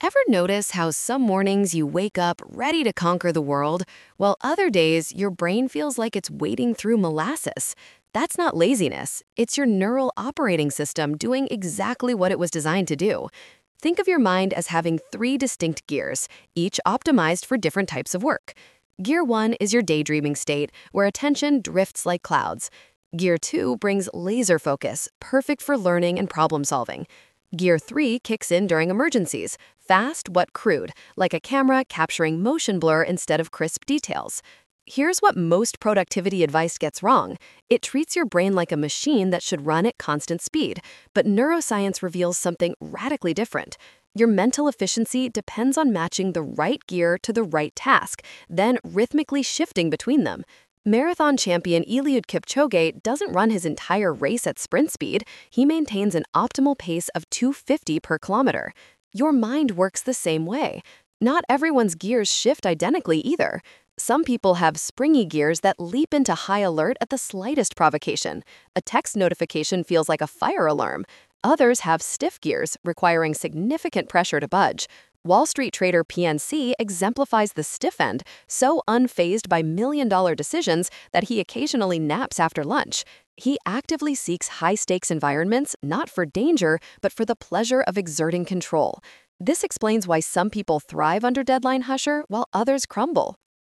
Ever notice how some mornings you wake up ready to conquer the world, while other days your brain feels like it's wading through molasses? That's not laziness, it's your neural operating system doing exactly what it was designed to do. Think of your mind as having three distinct gears, each optimized for different types of work. Gear 1 is your daydreaming state, where attention drifts like clouds. Gear 2 brings laser focus, perfect for learning and problem solving. Gear 3 kicks in during emergencies, fast but crude, like a camera capturing motion blur instead of crisp details. Here's what most productivity advice gets wrong. It treats your brain like a machine that should run at constant speed, but neuroscience reveals something radically different. Your mental efficiency depends on matching the right gear to the right task, then rhythmically shifting between them. Marathon champion Eliud Kipchoge doesn't run his entire race at sprint speed. He maintains an optimal pace of 250 per kilometer. Your mind works the same way. Not everyone's gears shift identically either. Some people have springy gears that leap into high alert at the slightest provocation. A text notification feels like a fire alarm. Others have stiff gears, requiring significant pressure to budge. Wall Street trader PNC exemplifies the stiff end, so unfazed by million-dollar decisions that he occasionally naps after lunch. He actively seeks high-stakes environments, not for danger, but for the pleasure of exerting control. This explains why some people thrive under deadline pressure while others crumble.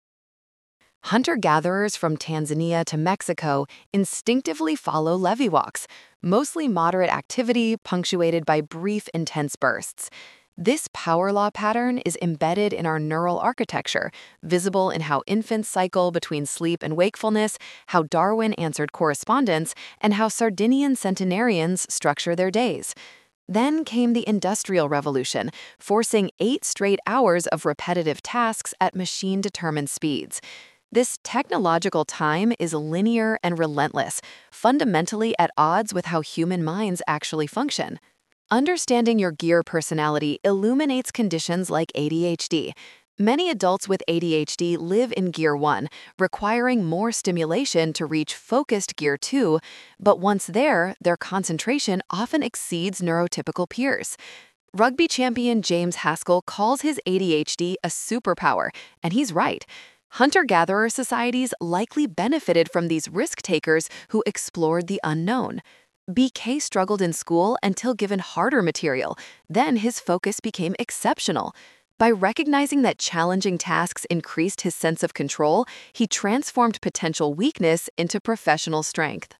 Hunter-gatherers from Tanzania to Mexico instinctively follow levee walks, mostly moderate activity punctuated by brief, intense bursts. This power law pattern is embedded in our neural architecture, visible in how infants cycle between sleep and wakefulness, how Darwin answered correspondence, and how Sardinian centenarians structure their days. Then came the Industrial Revolution, forcing 8 straight hours of repetitive tasks at machine-determined speeds. This technological time is linear and relentless, fundamentally at odds with how human minds actually function. Understanding your gear personality illuminates conditions like ADHD. Many adults with ADHD live in Gear 1, requiring more stimulation to reach focused Gear 2, but once there, their concentration often exceeds neurotypical peers. Rugby champion James Haskell calls his ADHD a superpower, and he's right. Hunter-gatherer societies likely benefited from these risk-takers who explored the unknown. BK struggled in school until given harder material. Then his focus became exceptional. By recognizing that challenging tasks increased his sense of control, he transformed potential weakness into professional strength.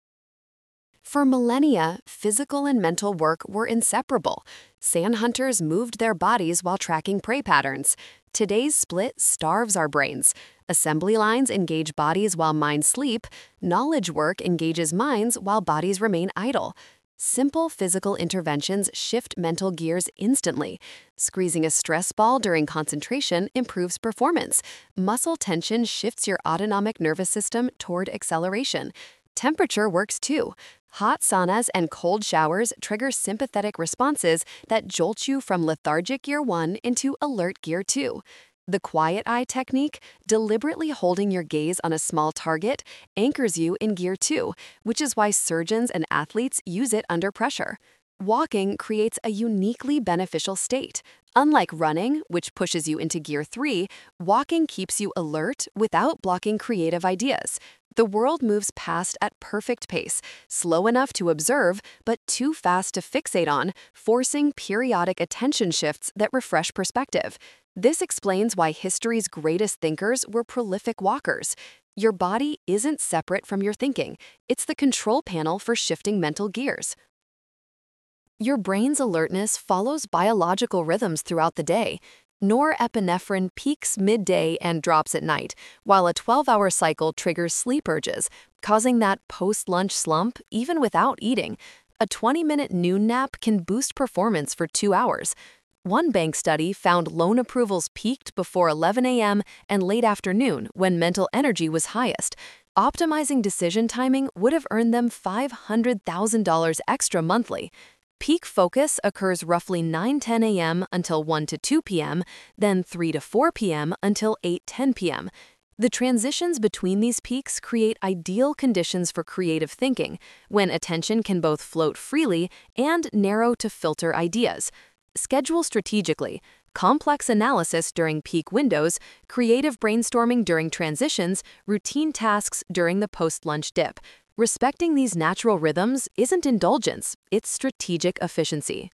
For millennia, physical and mental work were inseparable. Sand hunters moved their bodies while tracking prey patterns. Today's split starves our brains. Assembly lines engage bodies while minds sleep. Knowledge work engages minds while bodies remain idle. Simple physical interventions shift mental gears instantly. Squeezing a stress ball during concentration improves performance. Muscle tension shifts your autonomic nervous system toward acceleration. Temperature works too. Hot saunas and cold showers trigger sympathetic responses that jolt you from lethargic Gear 1 into alert Gear 2. The quiet eye technique, deliberately holding your gaze on a small target, anchors you in Gear 2, which is why surgeons and athletes use it under pressure. Walking creates a uniquely beneficial state. Unlike running, which pushes you into Gear 3, walking keeps you alert without blocking creative ideas. The world moves past at perfect pace, slow enough to observe, but too fast to fixate on, forcing periodic attention shifts that refresh perspective. This explains why history's greatest thinkers were prolific walkers. Your body isn't separate from your thinking. It's the control panel for shifting mental gears. Your brain's alertness follows biological rhythms throughout the day. Norepinephrine peaks midday and drops at night, while a 12-hour cycle triggers sleep urges, causing that post-lunch slump even without eating. A 20-minute noon nap can boost performance for 2 hours. One bank study found loan approvals peaked before 11 a.m. and late afternoon when mental energy was highest. Optimizing decision timing would have earned them $500,000 extra monthly. Peak focus occurs roughly 9:10 a.m. until 1 to 2 p.m., then 3 to 4 p.m. until 8:10 p.m. The transitions between these peaks create ideal conditions for creative thinking, when attention can both float freely and narrow to filter ideas. Schedule strategically, complex analysis during peak windows, creative brainstorming during transitions, routine tasks during the post-lunch dip. Respecting these natural rhythms isn't indulgence, it's strategic efficiency.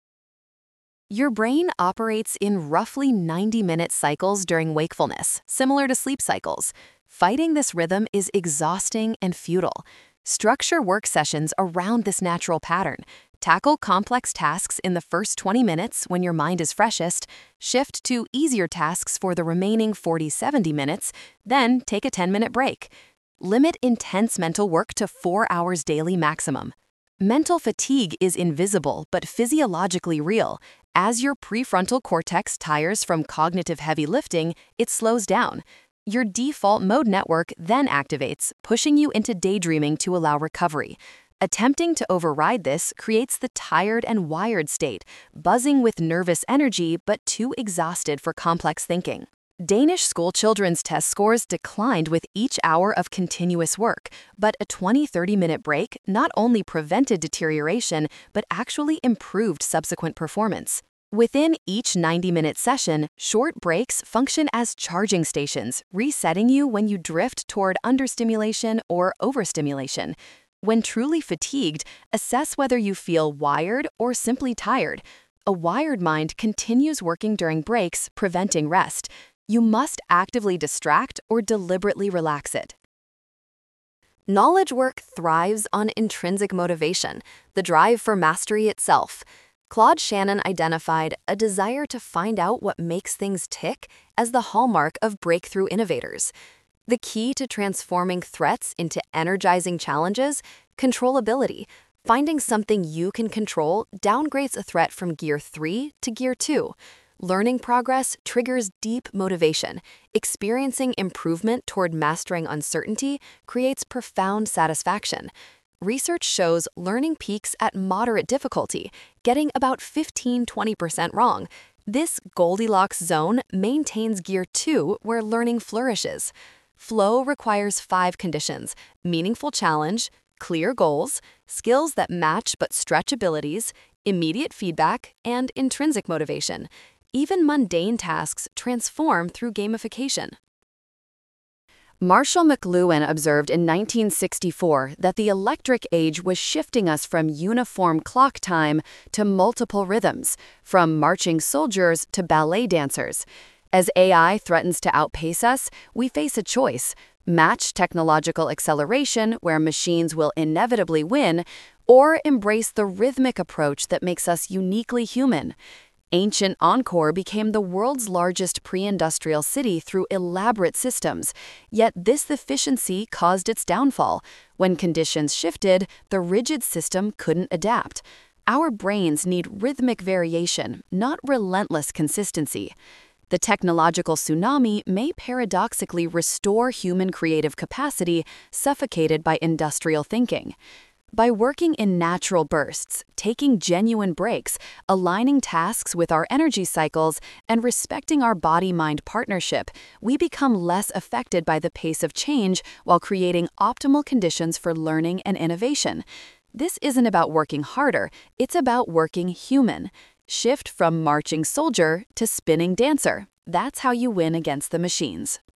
Your brain operates in roughly 90-minute cycles during wakefulness, similar to sleep cycles. Fighting this rhythm is exhausting and futile. Structure work sessions around this natural pattern. Tackle complex tasks in the first 20 minutes when your mind is freshest, shift to easier tasks for the remaining 40-70 minutes, then take a 10-minute break. Limit intense mental work to 4 hours daily maximum. Mental fatigue is invisible but physiologically real. As your prefrontal cortex tires from cognitive heavy lifting, it slows down. Your default mode network then activates, pushing you into daydreaming to allow recovery. Attempting to override this creates the tired and wired state, buzzing with nervous energy but too exhausted for complex thinking. Danish school children's test scores declined with each hour of continuous work, but a 20-30-minute break not only prevented deterioration but actually improved subsequent performance. Within each 90-minute session, short breaks function as charging stations, resetting you when you drift toward understimulation or overstimulation. When truly fatigued, assess whether you feel wired or simply tired. A wired mind continues working during breaks, preventing rest. You must actively distract or deliberately relax it. Knowledge work thrives on intrinsic motivation, the drive for mastery itself. Claude Shannon identified a desire to find out what makes things tick as the hallmark of breakthrough innovators. The key to transforming threats into energizing challenges: controllability. Finding something you can control downgrades a threat from Gear 3 to Gear 2. Learning progress triggers deep motivation. Experiencing improvement toward mastering uncertainty creates profound satisfaction. Research shows learning peaks at moderate difficulty, getting about 15-20% wrong. This Goldilocks zone maintains Gear 2 where learning flourishes. Flow requires 5 conditions: meaningful challenge, clear goals, skills that match but stretch abilities, immediate feedback, and intrinsic motivation. Even mundane tasks transform through gamification. Marshall McLuhan observed in 1964 that the electric age was shifting us from uniform clock time to multiple rhythms, from marching soldiers to ballet dancers. As AI threatens to outpace us, we face a choice: match technological acceleration, where machines will inevitably win, or embrace the rhythmic approach that makes us uniquely human. Ancient Angkor became the world's largest pre-industrial city through elaborate systems, yet this efficiency caused its downfall. When conditions shifted, the rigid system couldn't adapt. Our brains need rhythmic variation, not relentless consistency. The technological tsunami may paradoxically restore human creative capacity suffocated by industrial thinking. By working in natural bursts, taking genuine breaks, aligning tasks with our energy cycles, and respecting our body-mind partnership, we become less affected by the pace of change while creating optimal conditions for learning and innovation. This isn't about working harder, it's about working human. Shift from marching soldier to spinning dancer. That's how you win against the machines.